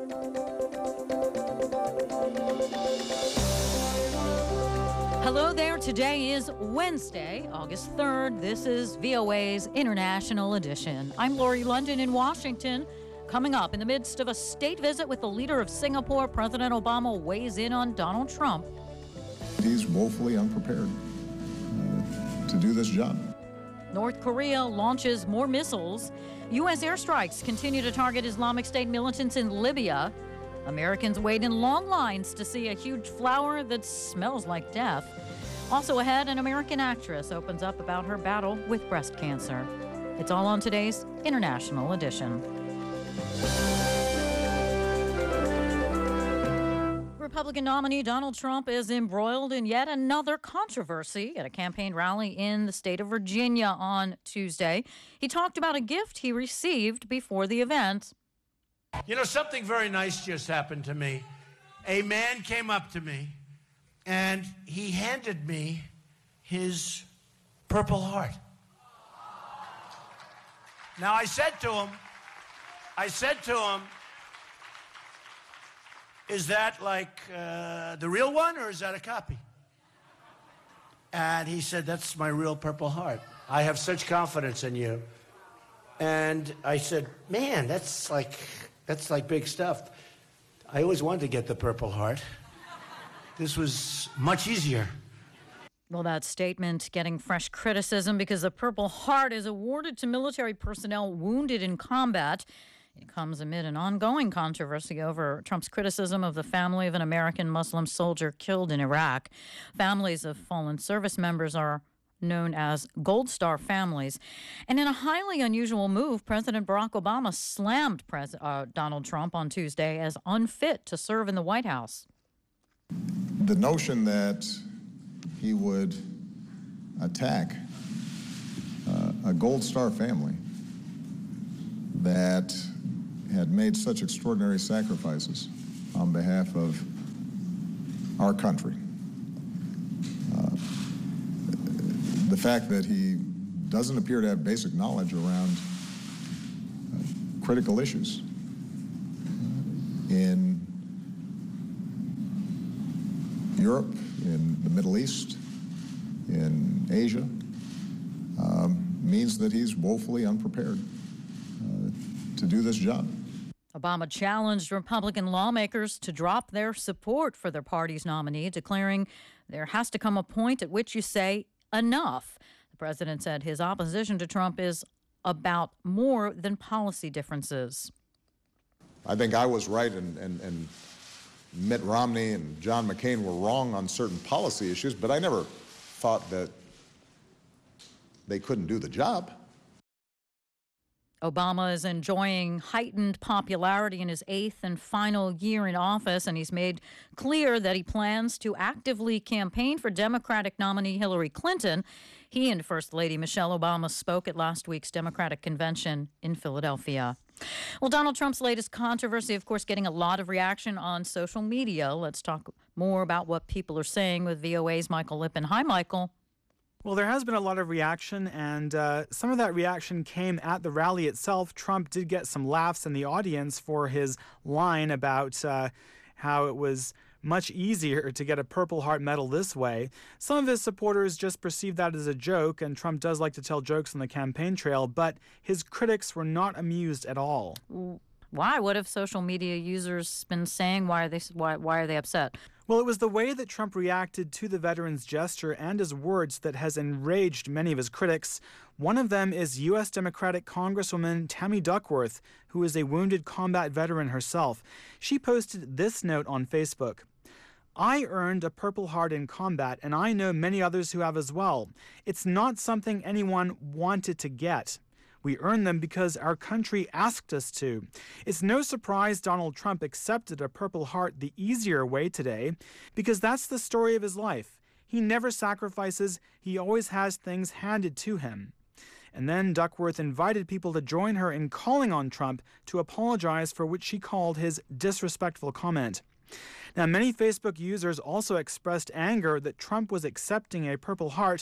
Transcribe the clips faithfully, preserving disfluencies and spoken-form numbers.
Hello there. Today is Wednesday, August third. This is V O A's International Edition. I'm Lori London in Washington. Coming up, in the midst of a state visit with the leader of Singapore, President Obama weighs in on Donald Trump. He's woefully unprepared uh, to do this job. North Korea launches more missiles. U S airstrikes continue to target Islamic State militants in Libya. Americans wait in long lines to see a huge flower that smells like death. Also ahead, an American actress opens up about her battle with breast cancer. It's all on today's International Edition. Republican nominee Donald Trump is embroiled in yet another controversy at a campaign rally in the state of Virginia on Tuesday. He talked about a gift he received before the event. You know, something very nice just happened to me. A man came up to me, and he handed me his Purple Heart. Now, I said to him, I said to him, is that like uh, the real one, or is that a copy? And he said, that's my real Purple Heart. I have such confidence in you. And I said, man, that's like... That's like big stuff. I always wanted to get the Purple Heart. This was much easier. Well, that statement getting fresh criticism because the Purple Heart is awarded to military personnel wounded in combat. It comes amid an ongoing controversy over Trump's criticism of the family of an American Muslim soldier killed in Iraq. Families of fallen service members are known as Gold Star families. And in a highly unusual move, President Barack Obama slammed Pres- uh, Donald Trump on Tuesday as unfit to serve in the White House. The notion that he would attack uh, a Gold Star family that had made such extraordinary sacrifices on behalf of our country, the fact that he doesn't appear to have basic knowledge around uh, critical issues in Europe, in the Middle East, in Asia, um, means that he's woefully unprepared uh, to do this job. Obama challenged Republican lawmakers to drop their support for their party's nominee, declaring there has to come a point at which you say, enough. The president said his opposition to Trump is about more than policy differences. I think I was right, and, and, and Mitt Romney and John McCain were wrong on certain policy issues, but I never thought that they couldn't do the job. Obama is enjoying heightened popularity in his eighth and final year in office, and he's made clear that he plans to actively campaign for Democratic nominee Hillary Clinton. He and First Lady Michelle Obama spoke at last week's Democratic convention in Philadelphia. Well, Donald Trump's latest controversy, of course, getting a lot of reaction on social media. Let's talk more about what people are saying with V O A's Michael Lippin. Hi, Michael. Well, there has been a lot of reaction, and uh, some of that reaction came at the rally itself. Trump did get some laughs in the audience for his line about uh, how it was much easier to get a Purple Heart medal this way. Some of his supporters just perceived that as a joke, and Trump does like to tell jokes on the campaign trail, but his critics were not amused at all. Why? What have social media users been saying? Why are they, why, why are they upset? Well, it was the way that Trump reacted to the veteran's gesture and his words that has enraged many of his critics. One of them is U S Democratic Congresswoman Tammy Duckworth, who is a wounded combat veteran herself. She posted this note on Facebook. I earned a Purple Heart in combat, and I know many others who have as well. It's not something anyone wanted to get. We earned them because our country asked us to. It's no surprise Donald Trump accepted a Purple Heart the easier way today, because that's the story of his life. He never sacrifices, he always has things handed to him. And then Duckworth invited people to join her in calling on Trump to apologize for what she called his disrespectful comment. Now, many Facebook users also expressed anger that Trump was accepting a Purple Heart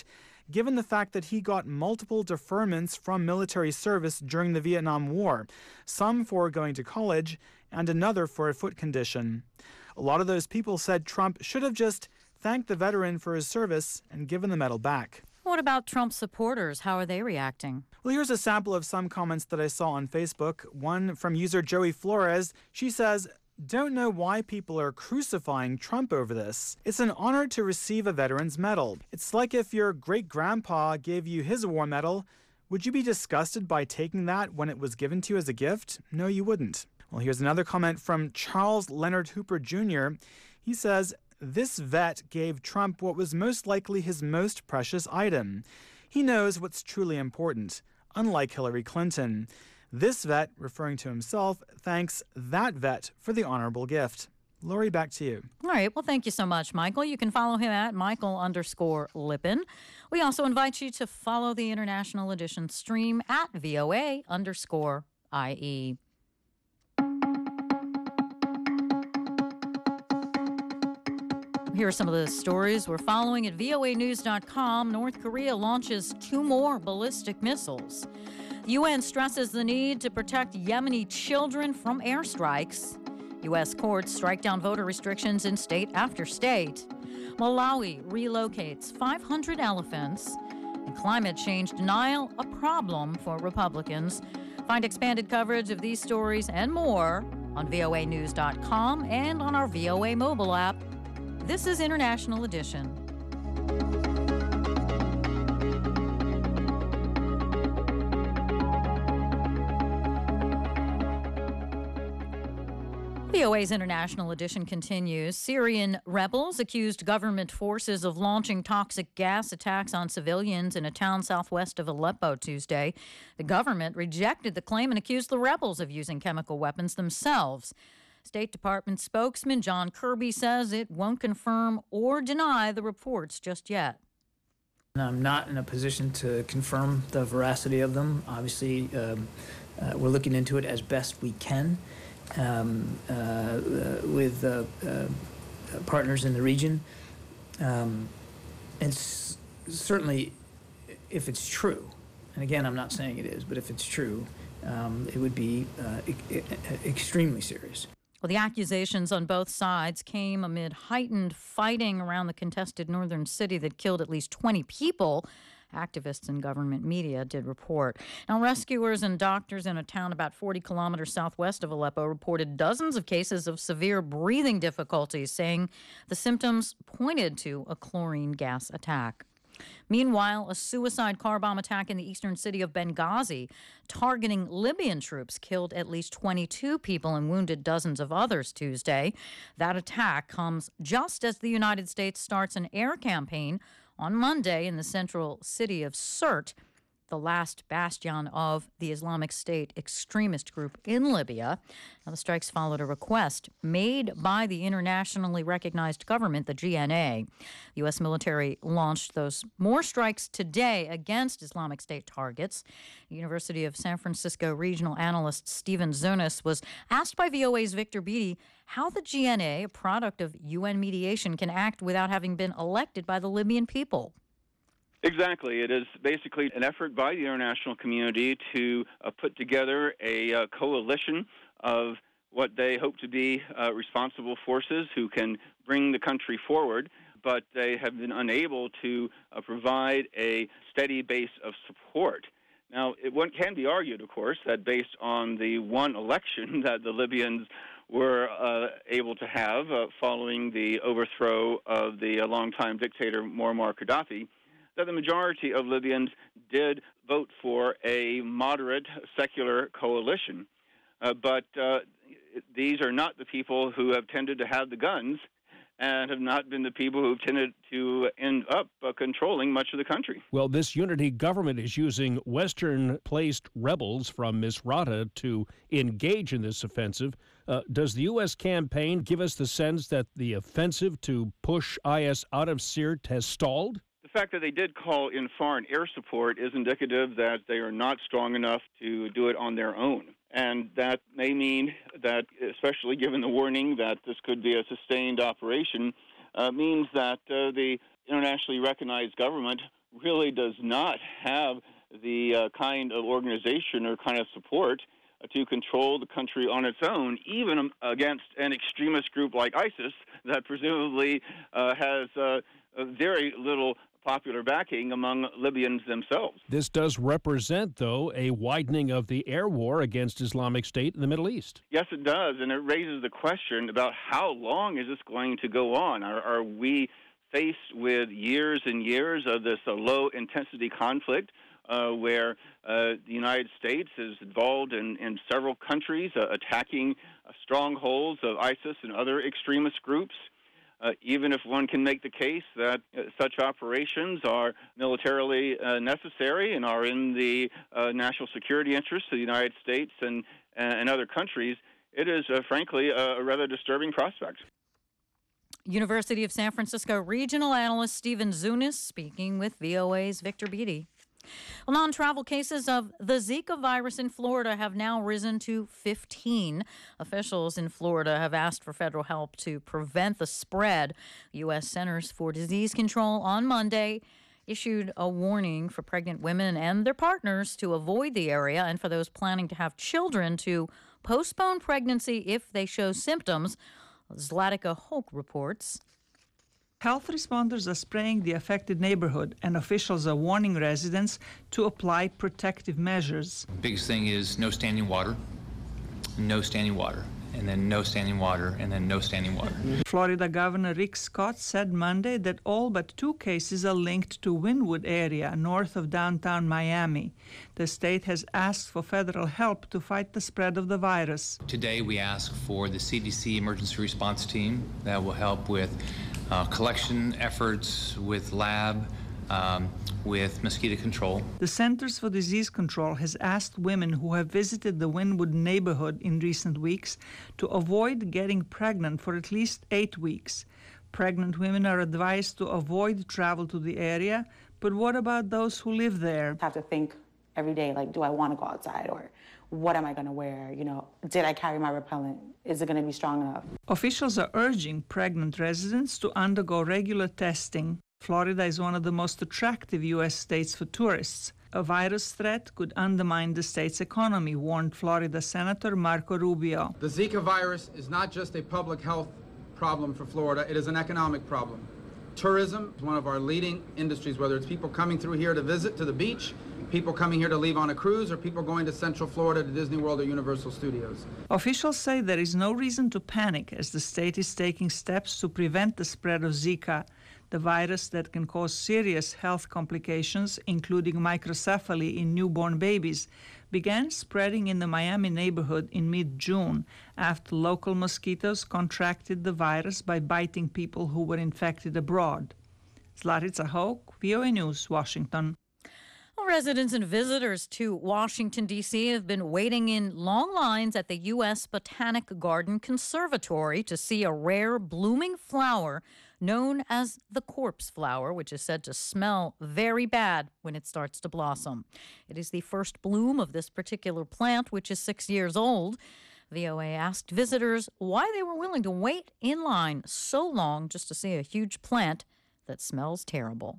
given the fact that he got multiple deferments from military service during the Vietnam War, some for going to college and another for a foot condition. A lot of those people said Trump should have just thanked the veteran for his service and given the medal back. What about Trump supporters? How are they reacting? Well, here's a sample of some comments that I saw on Facebook. One from user Joey Flores. She says, "Don't know why people are crucifying Trump over this. It's an honor to receive a veteran's medal. It's like if your great-grandpa gave you his war medal. Would you be disgusted by taking that when it was given to you as a gift? No, you wouldn't." Well, here's another comment from Charles Leonard Hooper Junior He says, "This vet gave Trump what was most likely his most precious item. He knows what's truly important, unlike Hillary Clinton. This vet," referring to himself, "thanks that vet for the honorable gift." Lori, back to you. All right. Well, thank you so much, Michael. You can follow him at Michael underscore Lippin. We also invite you to follow the International Edition stream at V O A underscore I E. Here are some of the stories we're following at V O A news dot com. North Korea launches two more ballistic missiles. The U N stresses the need to protect Yemeni children from airstrikes. U S courts strike down voter restrictions in state after state. Malawi relocates five hundred elephants. And climate change denial a problem for Republicans. Find expanded coverage of these stories and more on V O A news dot com and on our V O A mobile app. This is International Edition. V O A's International Edition continues. Syrian rebels accused government forces of launching toxic gas attacks on civilians in a town southwest of Aleppo Tuesday. The government rejected the claim and accused the rebels of using chemical weapons themselves. State Department spokesman John Kirby says it won't confirm or deny the reports just yet. I'm not in a position to confirm the veracity of them. Obviously, um, uh, we're looking into it as best we can um, uh, uh, with uh, uh, partners in the region. Um, and s- certainly, if it's true, and again, I'm not saying it is, but if it's true, um, it would be uh, e- e- extremely serious. Well, the accusations on both sides came amid heightened fighting around the contested northern city that killed at least twenty people. Activists and government media did report. Now, rescuers and doctors in a town about forty kilometers southwest of Aleppo reported dozens of cases of severe breathing difficulties, saying the symptoms pointed to a chlorine gas attack. Meanwhile, a suicide car bomb attack in the eastern city of Benghazi, targeting Libyan troops, killed at least twenty-two people and wounded dozens of others Tuesday. That attack comes just as the United States starts an air campaign on Monday in the central city of Sirte, the last bastion of the Islamic State extremist group in Libya. Now, the strikes followed a request made by the internationally recognized government, the G N A. The U S military launched those more strikes today against Islamic State targets. University of San Francisco regional analyst Stephen Zonas was asked by V O A's Victor Beatty how the G N A, a product of U N mediation, can act without having been elected by the Libyan people. Exactly. It is basically an effort by the international community to uh, put together a uh, coalition of what they hope to be uh, responsible forces who can bring the country forward, but they have been unable to uh, provide a steady base of support. Now, it one can be argued, of course, that based on the one election that the Libyans were uh, able to have uh, following the overthrow of the uh, longtime dictator Muammar Gaddafi, that the majority of Libyans did vote for a moderate secular coalition. Uh, but uh, these are not the people who have tended to have the guns and have not been the people who have tended to end up uh, controlling much of the country. Well, this unity government is using Western-placed rebels from Misrata to engage in this offensive. Uh, does the U S campaign give us the sense that the offensive to push I S out of Sirte has stalled? The fact that they did call in foreign air support is indicative that they are not strong enough to do it on their own. And that may mean that, especially given the warning that this could be a sustained operation, uh, means that uh, the internationally recognized government really does not have the uh, kind of organization or kind of support uh, to control the country on its own, even against an extremist group like ISIS that presumably uh, has uh, very little popular backing among Libyans themselves. This does represent, though, a widening of the air war against Islamic State in the Middle East. Yes, it does, and it raises the question about how long is this going to go on? Are, are we faced with years and years of this uh, low-intensity conflict uh, where uh, the United States is involved in, in several countries uh, attacking uh, strongholds of ISIS and other extremist groups? Uh, even if one can make the case that uh, such operations are militarily uh, necessary and are in the uh, national security interests of the United States and, and other countries, it is, uh, frankly, a, a rather disturbing prospect. University of San Francisco regional analyst Stephen Zunis speaking with V O A's Victor Beatty. Well, non-travel cases of the Zika virus in Florida have now risen to fifteen. Officials in Florida have asked for federal help to prevent the spread. U S Centers for Disease Control on Monday issued a warning for pregnant women and their partners to avoid the area, and for those planning to have children to postpone pregnancy if they show symptoms. Zlatica Hoke reports. Health responders are spraying the affected neighborhood, and officials are warning residents to apply protective measures. Biggest thing is no standing water, no standing water, and then no standing water, and then no standing water. Florida Governor Rick Scott said Monday that all but two cases are linked to Wynwood area north of downtown Miami. The state has asked for federal help to fight the spread of the virus. Today we ask for the C D C emergency response team that will help with uh, collection efforts, with lab, um, with mosquito control. The Centers for Disease Control has asked women who have visited the Wynwood neighborhood in recent weeks to avoid getting pregnant for at least eight weeks. Pregnant women are advised to avoid travel to the area, but what about those who live there? I have to think every day, like, do I want to go outside, or what am I going to wear? You know, did I carry my repellent? Is it going to be strong enough? Officials are urging pregnant residents to undergo regular testing. Florida is one of the most attractive U S states for tourists. A virus threat could undermine the state's economy, warned Florida Senator Marco Rubio. The Zika virus is not just a public health problem for Florida, it is an economic problem. Tourism is one of our leading industries, whether it's people coming through here to visit to the beach, people coming here to leave on a cruise, or people going to Central Florida to Disney World or Universal Studios. Officials say there is no reason to panic as the state is taking steps to prevent the spread of Zika, the virus that can cause serious health complications, including microcephaly in newborn babies, began spreading in the Miami neighborhood in mid-June after local mosquitoes contracted the virus by biting people who were infected abroad. Zlatica Hoke, V O A News, Washington. Well, residents and visitors to Washington, D C have been waiting in long lines at the U S Botanic Garden Conservatory to see a rare blooming flower known as the corpse flower, which is said to smell very bad when it starts to blossom. It is the first bloom of this particular plant, which is six years old. V O A asked visitors why they were willing to wait in line so long just to see a huge plant that smells terrible.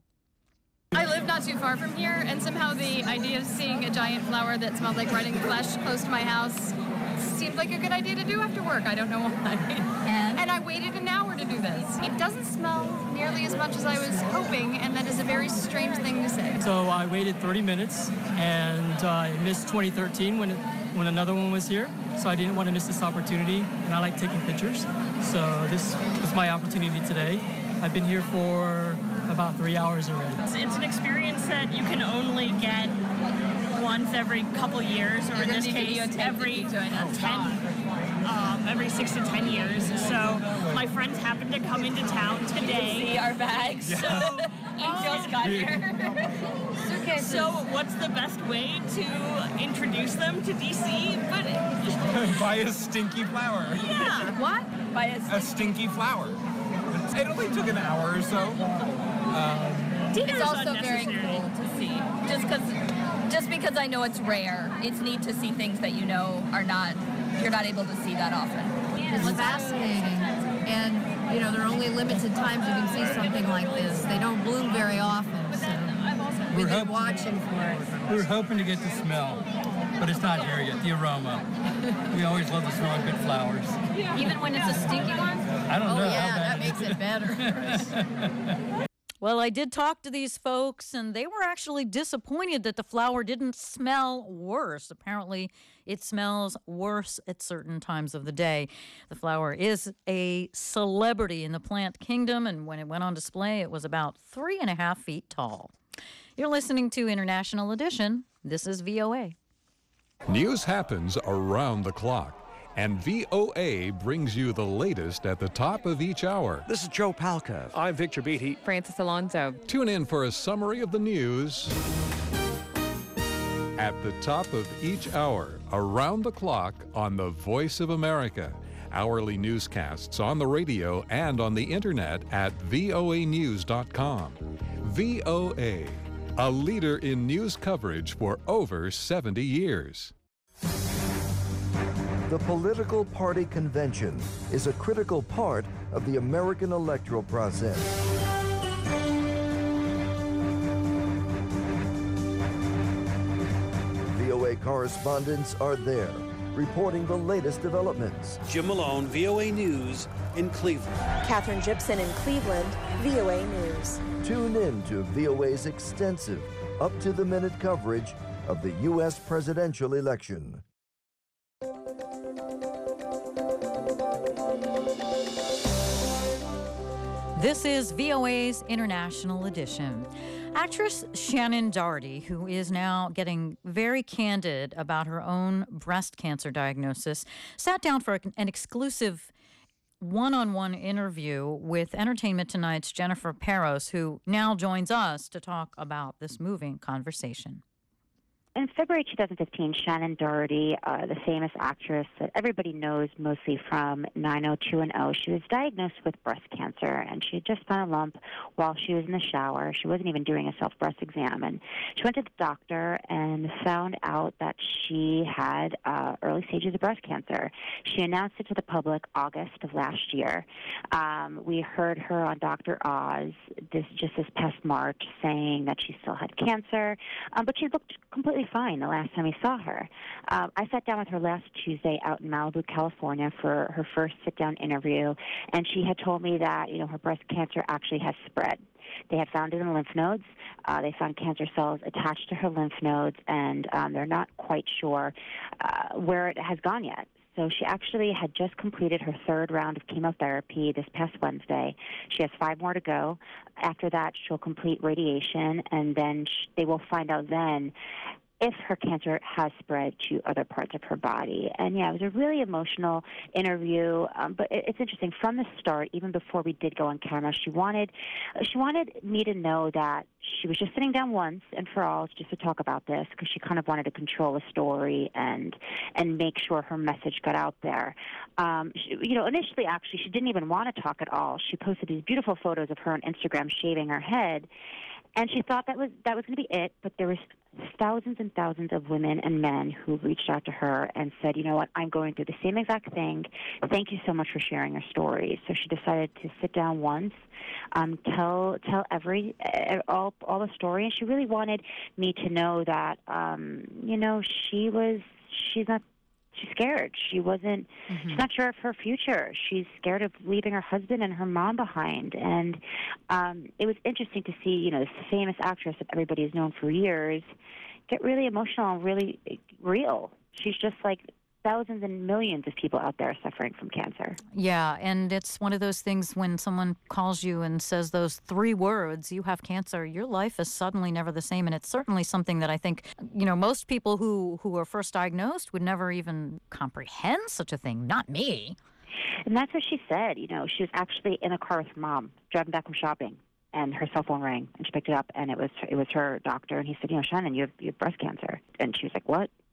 I live not too far from here, and somehow the idea of seeing a giant flower that smelled like rotting flesh close to my house seemed like a good idea to do after work. I don't know why. And? and I waited an hour to do this. It doesn't smell nearly as much as I was hoping, and that is a very strange thing to say. So I waited thirty minutes, and uh, I missed twenty thirteen when it, when another one was here. So I didn't want to miss this opportunity, and I like taking pictures. So this was my opportunity today. I've been here for about three hours already. It's an experience that you can only get once every couple years, or in this case, every ten, um, every six to ten years. So my friends happened to come into town today. See our bags. So Angels got here. So what's the best way to introduce them to D C? But buy a stinky flower. Yeah. What? Buy a, a stinky flower. It only took an hour or so. Um, it's also very cool to see. Just because, just because I know it's rare, it's neat to see things that you know are not, you're not able to see that often. It's fascinating, and you know there are only limited times you can see something like this. They don't bloom very often. So. We've been hoping, watching for it. we're hoping to get the smell, but it's not here yet, the aroma. We always love the smell of good flowers. Even when it's a stinky one? I don't oh, know. yeah, how that bad makes it better. Well, I did talk to these folks, and they were actually disappointed that the flower didn't smell worse. Apparently, it smells worse at certain times of the day. The flower is a celebrity in the plant kingdom, and when it went on display, it was about three and a half feet tall. You're listening to International Edition. This is V O A. News happens around the clock, and V O A brings you the latest at the top of each hour. This is Joe Palca. I'm Victor Beatty. Francis Alonso. Tune in for a summary of the news at the top of each hour, around the clock on the Voice of America. Hourly newscasts on the radio and on the internet at V O A news dot com. V O A, a leader in news coverage for over seventy years. The political party convention is a critical part of the American electoral process. V O A correspondents are there, reporting the latest developments. Jim Malone, V O A News in Cleveland. Catherine Gibson in Cleveland, V O A News. Tune in to V O A's extensive, up-to-the-minute coverage of the U S presidential election. This is V O A's International Edition. Actress Shannon Doherty, who is now getting very candid about her own breast cancer diagnosis, sat down for an exclusive one-on-one interview with Entertainment Tonight's Jennifer Peros, who now joins us to talk about this moving conversation. In February twenty fifteen, Shannon Doherty, uh, the famous actress that everybody knows mostly from nine oh two one oh, she was diagnosed with breast cancer, and she had just found a lump while she was in the shower. She wasn't even doing a self-breast exam, and she went to the doctor and found out that she had uh, early stages of breast cancer. She announced it to the public August of last year. Um, we heard her on Doctor Oz this just this past March saying that she still had cancer, um, but she looked completely fine the last time we saw her. Um, I sat down with her last Tuesday out in Malibu, California for her first sit-down interview, and she had told me that, you know, her breast cancer actually has spread. They had found it in lymph nodes. Uh, they found cancer cells attached to her lymph nodes, and um, they're not quite sure uh, where it has gone yet. So she actually had just completed her third round of chemotherapy this past Wednesday. She has five more to go. After that, she'll complete radiation, and then sh- they will find out then if her cancer has spread to other parts of her body. And yeah, it was a really emotional interview, um, but it, it's interesting. From the start, even before we did go on camera, she wanted she wanted me to know that she was just sitting down once and for all just to talk about this, because she kind of wanted to control the story and and make sure her message got out there. Um, she, you know, initially, actually, she didn't even want to talk at all. She posted these beautiful photos of her on Instagram shaving her head, and she thought that was that was going to be it, but there was thousands and thousands of women and men who reached out to her and said, you know what, I'm going through the same exact thing. Thank you so much for sharing your story. So she decided to sit down once, um, tell tell every uh, all all the story, and she really wanted me to know that, um, you know, she was she's not. She's scared. She wasn't, mm-hmm. she's not sure of her future. She's scared of leaving her husband and her mom behind. And um, it was interesting to see, you know, this famous actress that everybody has known for years get really emotional and really real. She's just like thousands and millions of people out there suffering from cancer. Yeah, and it's one of those things when someone calls you and says those three words, you have cancer, your life is suddenly never the same. And it's certainly something that I think, you know, most people who, who are first diagnosed would never even comprehend such a thing. Not me. And that's what she said. You know, she was actually in a car with her mom, driving back from shopping, and her cell phone rang, and she picked it up, and it was it was her doctor, and he said, you know, Shannon, you have, you have breast cancer. And she was like, what?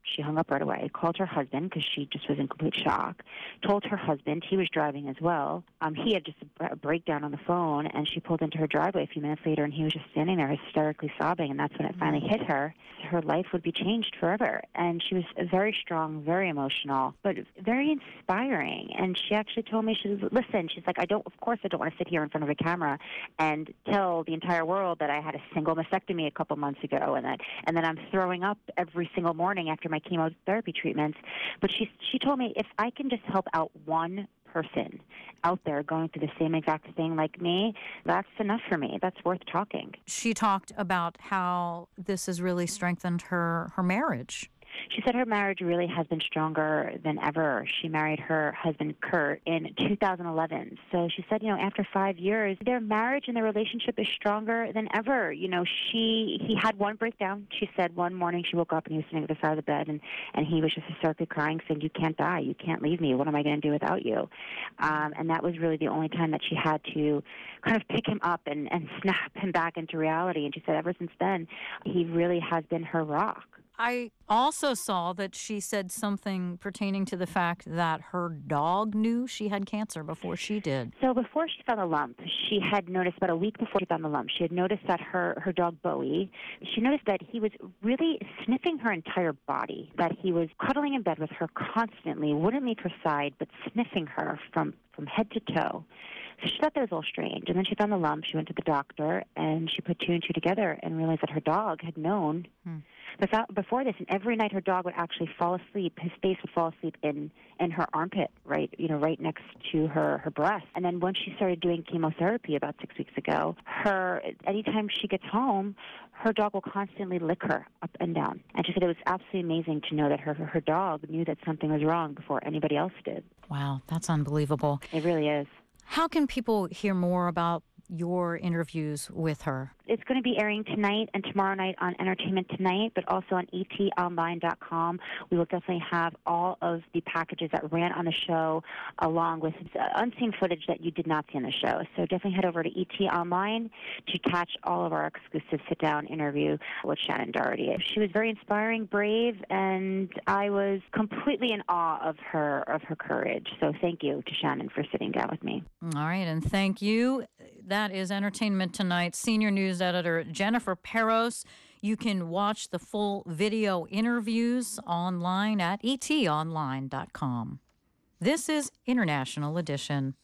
She hung up right away, called her husband because she just was in complete shock, told her husband, he was driving as well. Um, he had just a breakdown on the phone, and she pulled into her driveway a few minutes later, and he was just standing there hysterically sobbing, and that's when it finally hit her. Her life would be changed forever. And she was very strong, very emotional, but very inspiring. And she actually told me, she was, listen, she's like, I don't, of course I don't want to sit here in front of a camera and tell the entire world that I had a single mastectomy a couple months ago, and that, and that I'm throwing up every single morning after my chemotherapy treatments. But she she told me, if I can just help out one person out there going through the same exact thing like me, that's enough for me. That's worth talking. She talked about how this has really strengthened her, her marriage. She said her marriage really has been stronger than ever. She married her husband, Kurt, in two thousand eleven. So she said, you know, after five years, their marriage and their relationship is stronger than ever. You know, she he had one breakdown. She said one morning she woke up and he was sitting at the side of the bed, and, and he was just hysterically crying, saying, you can't die. You can't leave me. What am I going to do without you? Um, and that was really the only time that she had to kind of pick him up and, and snap him back into reality. And she said ever since then, he really has been her rock. I also saw that she said something pertaining to the fact that her dog knew she had cancer before she did. So before she found the lump, she had noticed, about a week before she found the lump, she had noticed that her, her dog, Bowie, she noticed that he was really sniffing her entire body, that he was cuddling in bed with her constantly, wouldn't leave her side, but sniffing her from, from head to toe. So she thought that was a little strange. And then she found the lump. She went to the doctor, and she put two and two together and realized that her dog had known Hmm. Without, before this, and every night her dog would actually fall asleep. His face would fall asleep in, in her armpit, right, you know, right next to her, her breast. And then once she started doing chemotherapy about six weeks ago, her anytime she gets home, her dog will constantly lick her up and down. And she said it was absolutely amazing to know that her her dog knew that something was wrong before anybody else did. Wow, that's unbelievable. It really is. How can people hear more about your interviews with her? It's going to be airing tonight and tomorrow night on Entertainment Tonight, but also on E T online dot com. We will definitely have all of the packages that ran on the show, along with unseen footage that you did not see on the show. So definitely head over to E T Online to catch all of our exclusive sit-down interview with Shannen Doherty. She was very inspiring, brave, and I was completely in awe of her of her courage. So thank you to Shannen for sitting down with me. All right, and thank you. That is Entertainment Tonight senior news editor Jennifer Peros. You can watch the full video interviews online at E T online dot com. This is International Edition.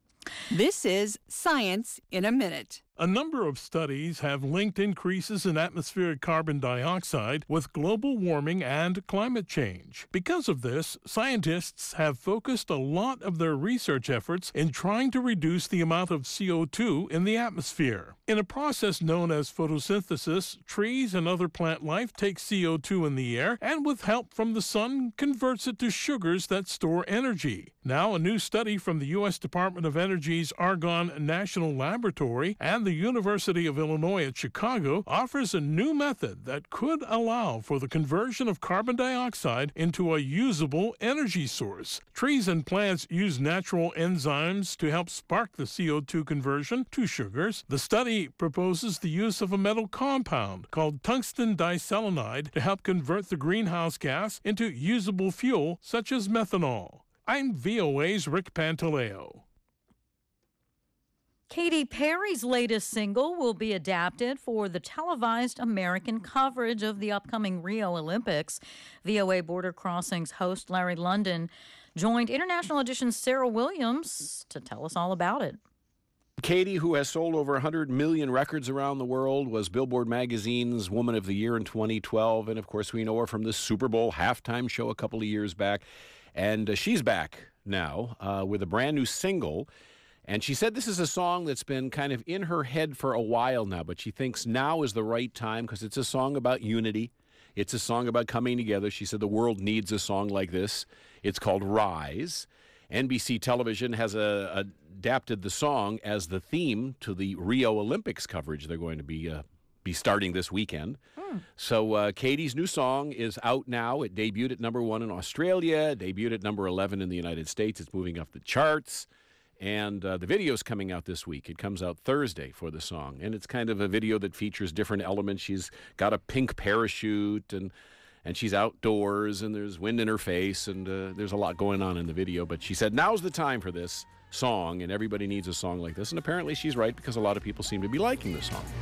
This is Science in a Minute. A number of studies have linked increases in atmospheric carbon dioxide with global warming and climate change. Because of this, scientists have focused a lot of their research efforts in trying to reduce the amount of C O two in the atmosphere. In a process known as photosynthesis, trees and other plant life take C O two in the air and, with help from the sun, converts it to sugars that store energy. Now, a new study from the U S Department of Energy's Argonne National Laboratory and the University of Illinois at Chicago offers a new method that could allow for the conversion of carbon dioxide into a usable energy source. Trees and plants use natural enzymes to help spark the C O two conversion to sugars. The study proposes the use of a metal compound called tungsten diselenide to help convert the greenhouse gas into usable fuel such as methanol. I'm V O A's Rick Pantaleo. Katy Perry's latest single will be adapted for the televised American coverage of the upcoming Rio Olympics. V O A Border Crossings host Larry London joined International Edition's Sarah Williams to tell us all about it. Katy, who has sold over one hundred million records around the world, was Billboard Magazine's Woman of the Year in twenty twelve. And, of course, we know her from the Super Bowl halftime show a couple of years back. And uh, she's back now uh, with a brand new single. And she said this is a song that's been kind of in her head for a while now, but she thinks now is the right time because it's a song about unity. It's a song about coming together. She said the world needs a song like this. It's called Rise. N B C Television has uh, adapted the song as the theme to the Rio Olympics coverage they're going to be uh, be starting this weekend. Hmm. So uh, Katy's new song is out now. It debuted at number one in Australia, debuted at number eleven in the United States. It's moving up the charts. And uh, the video's coming out this week. It comes out Thursday for the song. And it's kind of a video that features different elements. She's got a pink parachute and and she's outdoors, and there's wind in her face, and uh, there's a lot going on in the video. But she said, now's the time for this song, and everybody needs a song like this. And apparently she's right, because a lot of people seem to be liking the song.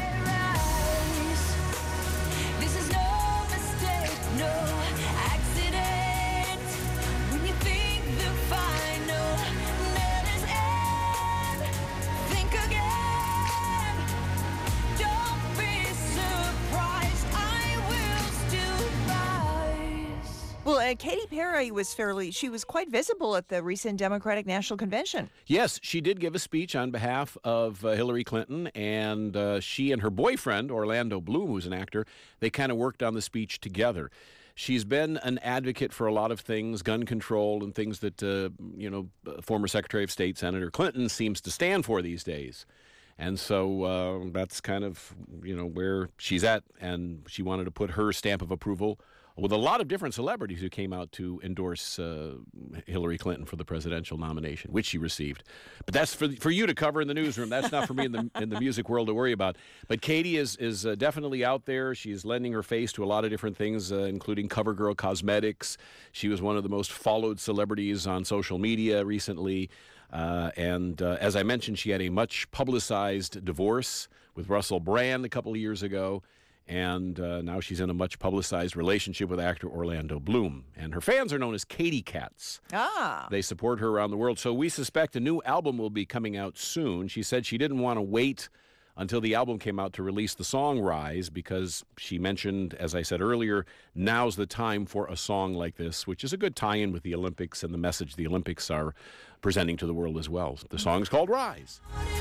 Well, uh, Katy Perry was fairly, she was quite visible at the recent Democratic National Convention. Yes, she did give a speech on behalf of uh, Hillary Clinton, and uh, she and her boyfriend, Orlando Bloom, who's an actor, they kind of worked on the speech together. She's been an advocate for a lot of things, gun control and things that, uh, you know, former Secretary of State Senator Clinton seems to stand for these days. And so uh, that's kind of, you know, where she's at, and she wanted to put her stamp of approval with a lot of different celebrities who came out to endorse uh, Hillary Clinton for the presidential nomination, which she received. But that's for for you to cover in the newsroom. That's not for me in the in the music world to worry about. But Katy is is uh, definitely out there. She's lending her face to a lot of different things, uh, including CoverGirl Cosmetics. She was one of the most followed celebrities on social media recently. Uh, and uh, as I mentioned, she had a much publicized divorce with Russell Brand a couple of years ago. And uh, now she's in a much publicized relationship with actor Orlando Bloom. And her fans are known as Katy Cats. Ah. They support her around the world. So we suspect a new album will be coming out soon. She said she didn't want to wait until the album came out to release the song Rise, because she mentioned, as I said earlier, now's the time for a song like this, which is a good tie-in with the Olympics and the message the Olympics are presenting to the world as well. The song's called Rise.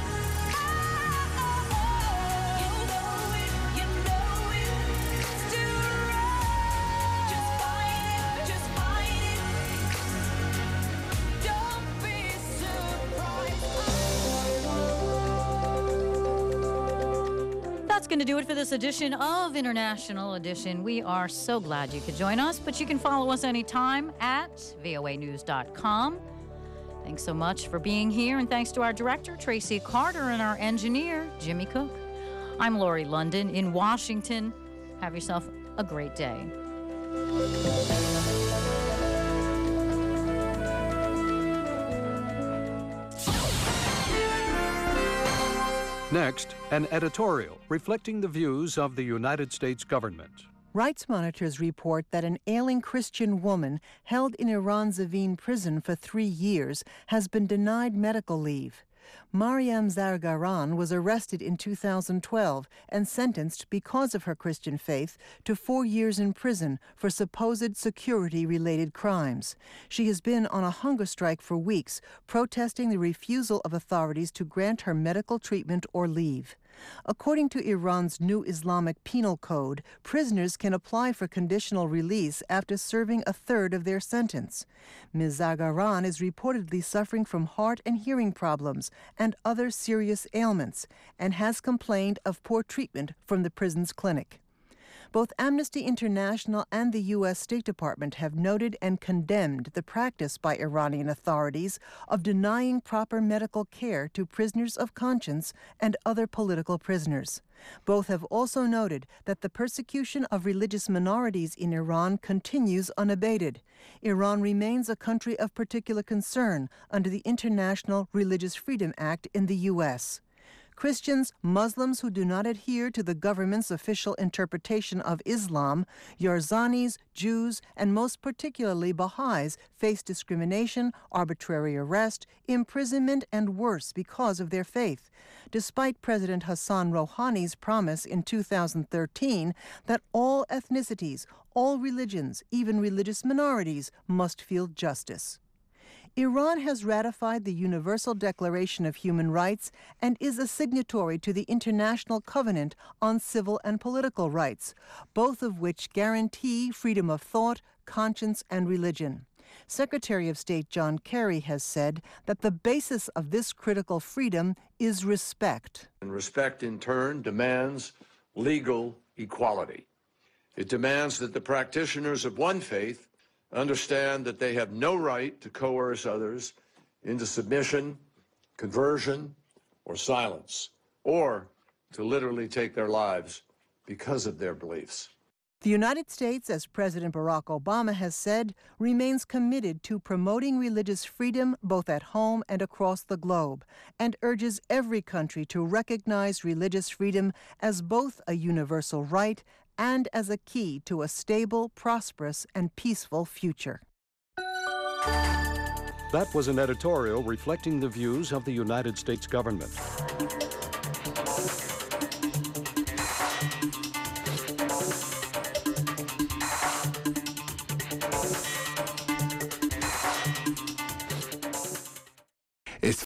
That's going to do it for this edition of International Edition. We are so glad you could join us, but you can follow us anytime at V O A news dot com. Thanks so much for being here, and thanks to our director, Tracy Carter, and our engineer, Jimmy Cook. I'm Lori London in Washington. Have yourself a great day. Next, an editorial reflecting the views of the United States government. Rights monitors report that an ailing Christian woman held in Iran's Evin prison for three years has been denied medical leave. Mariam Zargaran was arrested in two thousand twelve and sentenced because of her Christian faith to four years in prison for supposed security-related crimes. She has been on a hunger strike for weeks, protesting the refusal of authorities to grant her medical treatment or leave. According to Iran's new Islamic penal code, prisoners can apply for conditional release after serving a third of their sentence. Miz Zargaran is reportedly suffering from heart and hearing problems and other serious ailments, and has complained of poor treatment from the prison's clinic. Both Amnesty International and the U S State Department have noted and condemned the practice by Iranian authorities of denying proper medical care to prisoners of conscience and other political prisoners. Both have also noted that the persecution of religious minorities in Iran continues unabated. Iran remains a country of particular concern under the International Religious Freedom Act in the U S Christians, Muslims who do not adhere to the government's official interpretation of Islam, Yarzanis, Jews, and most particularly Baha'is face discrimination, arbitrary arrest, imprisonment, and worse because of their faith, despite President Hassan Rouhani's promise in two thousand thirteen that all ethnicities, all religions, even religious minorities, must feel justice. Iran has ratified the Universal Declaration of Human Rights and is a signatory to the International Covenant on Civil and Political Rights, both of which guarantee freedom of thought, conscience, and religion. Secretary of State John Kerry has said that the basis of this critical freedom is respect. And respect, in turn, demands legal equality. It demands that the practitioners of one faith understand that they have no right to coerce others into submission, conversion, or silence, or to literally take their lives because of their beliefs. The United States, as President Barack Obama has said, remains committed to promoting religious freedom both at home and across the globe, and urges every country to recognize religious freedom as both a universal right and as a key to a stable, prosperous, and peaceful future. That was an editorial reflecting the views of the United States government.